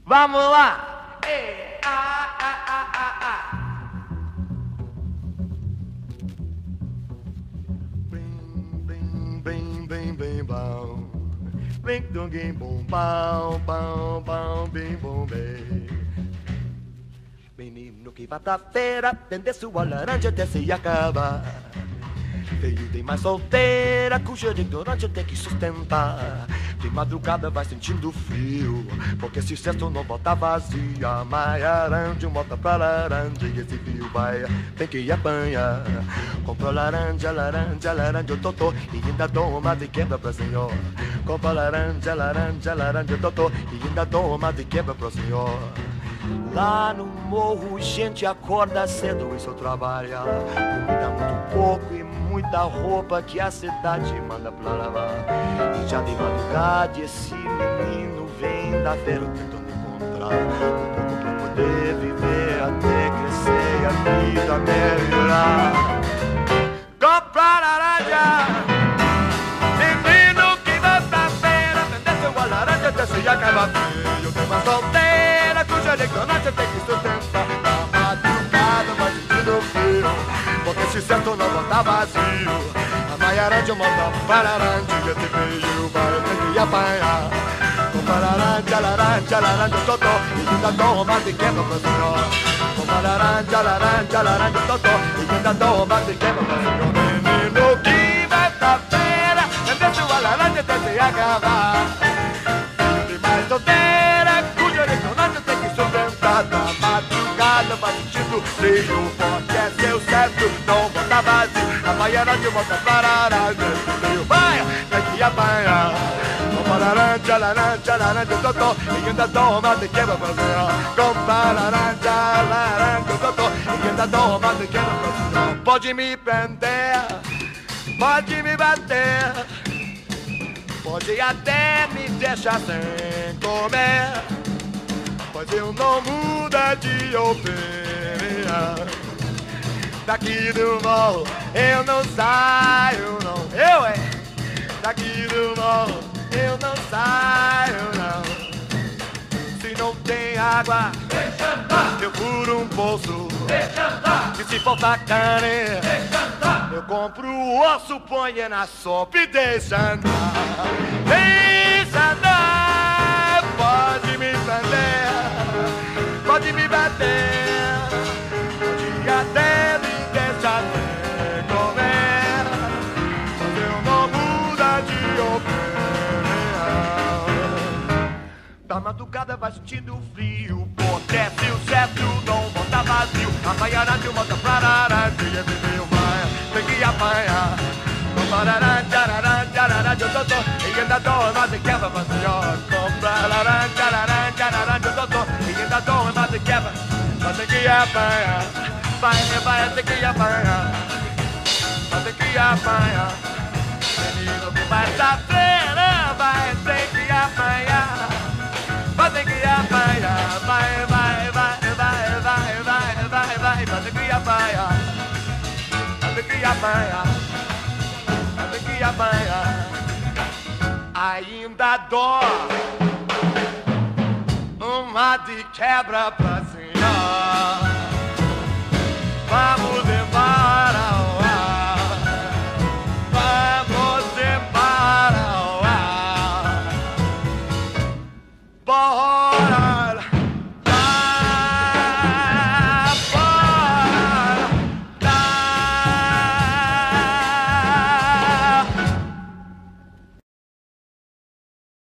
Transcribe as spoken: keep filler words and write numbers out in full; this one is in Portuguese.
Vamos lá! Ei, ah, ah, ah, ah, ah. Bim, bim, bim, bim, bim, bom. Bim, dum, bim, bum, bom, bom, bom, bim, bum, bem. Menino que vai pra feira vender sua laranja até se acabar. Veio tem mais solteira, cuja ignorante tem que sustentar. De madrugada vai sentindo frio, porque se o cesto não volta vazia. Maiaranja, bota pra laranja, e esse fio vai, tem que apanhar. Comprou laranja, laranja, laranja, eu totô, e ainda dou uma de quebra pra senhor. Comprou laranja, laranja, laranja, eu totô, e ainda dou uma de quebra pro senhor. Lá no morro, gente acorda cedo e só trabalha. Comida muito pouco e muita roupa que a cidade manda pra lavar. E já de madrugada esse menino vem da feira tentando encontrar um pouco pra poder viver até crescer e a vida melhorar. Comprar laranja, menino que vai pra feira vender sua laranja até se acabar. Eu tenho uma solteira cuja ignorância tem que sustentar. Na madrugada vai sentindo frio, porque se certo não volta vazio. A maiaranja monta pra laranja, e esse fio vai ter que apanhar. Compra laranja, laranja, laranja, totó, e ainda toma de quebra pro senhor. Compra laranja, laranja, laranja, totó, e ainda toma de quebra pro senhor. Menino que vai pra feira vender sua laranja até se acabar. Filho de mais solteira cuja ignorância tem que sustentar. Da madrugada vai sentindo frio, porque é seu certo não volta vazio. A maiaranja volta pra laranja, esse frio vai, tem que apanhar. Compra laranja, laranja, laranja, totó, e ainda toma de quebra pra senhor. Compra laranja, laranja, totó, e ainda toma de quebra pra senhor. Pode me prender, pode me bater, pode até me deixar sem comer, pois eu não muda de opinião. Daqui do morro eu não saio não. Eu é daqui do morro eu não saio não. Se não tem água, deixa andar. Eu furo um poço, deixa andar. E se faltar carne, deixa andar. Eu compro o osso, ponho na sopa e deixa andar. Deixa andar. Pode me prender, pode me bater, pode até me deixar sem comer, mas eu não muda de opinião. Da madrugada vai sentindo frio, porque se o certo não volta vazio. A maiaranja volta pra laranja, e esse fio vai, tem que apanhar. Laranja, laranja, laranja, totó, e ainda dou uma de quebra pra senhor. Compra laranja, laranja, laranja, totó, e ainda dou uma de quebra, mas tem que apanhar. Vai, vai, tem que apanhar, mas tem que apanhar. Menino que vai pra feira, vai ter que apanhar, vai ter que apanhar. Vai, vai, vai, vai, vai, vai, vai, vai, vai ter que apanhar, vai ter que apanhar. Que apanhar. Ainda dó uma de quebra pra senhor. Vamos